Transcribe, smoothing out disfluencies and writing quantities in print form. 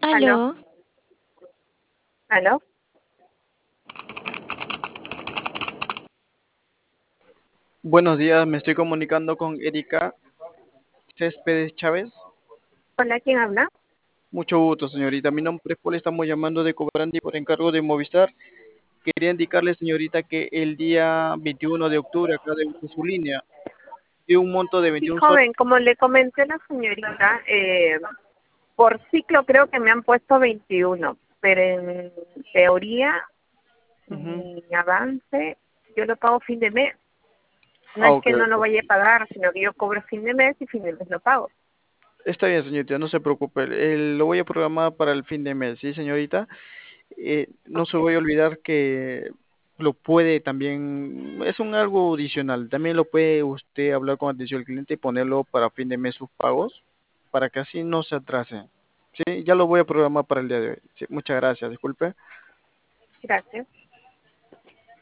Aló, Aló, aló. Buenos días, me estoy comunicando con Erika Céspedes Chávez. Hola, ¿quién habla? Mucho gusto, señorita. Mi nombre es Paul, estamos llamando de Cobrandi por encargo de Movistar. Quería indicarle, señorita, que el día 21 de octubre, acá de su línea, dio un monto de Sí, 21 soles. joven, como le comenté a la señorita, por ciclo creo que me han puesto 21, pero en teoría Ujú. mi avance yo lo pago fin de mes. No Ah, es ok, que no lo ok. vaya a pagar, sino que yo cobro fin de mes y fin de mes lo pago. Está bien, señorita, no se preocupe. Lo voy a programar para el fin de mes, ¿sí, señorita? No se Ok, voy a olvidar que lo puede también, es un algo adicional, también lo puede usted hablar con atención al cliente y ponerlo para fin de mes sus pagos, para que así no se atrase. Sí, ya lo voy a programar para el día de hoy. Sí, muchas gracias, disculpe. gracias.